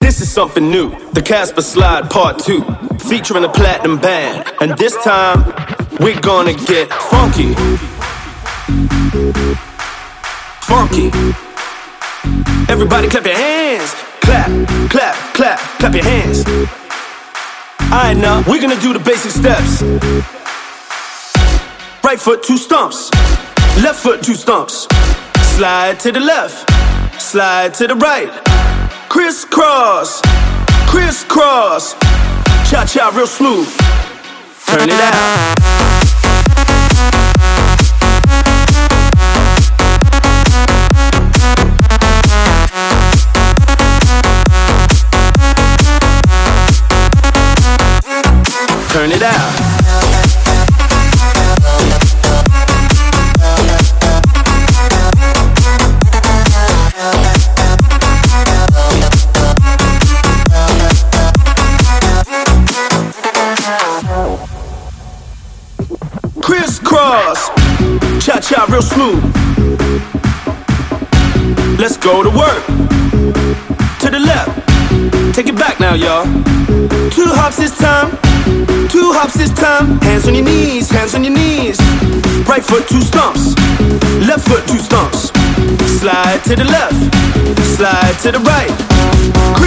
This is something new, the Casper Slide Part 2, featuring a platinum band. And this time, we're gonna get funky. Funky. Everybody clap your hands. Clap, clap, clap, clap your hands. Alright now, we're gonna do the basic steps. Right foot, 2 stumps. Left foot, 2 stumps. Slide to the left, slide to the right. Crisscross, crisscross. Cha-cha real smooth. Turn it out. Turn it out. Crisscross, cha-cha real smooth. Let's go to work. To the left, take it back now, y'all. 2 hops this time, 2 hops this time. Hands on your knees, hands on your knees. Right foot, 2 stumps. Left foot, 2 stumps. Slide to the left, slide to the right.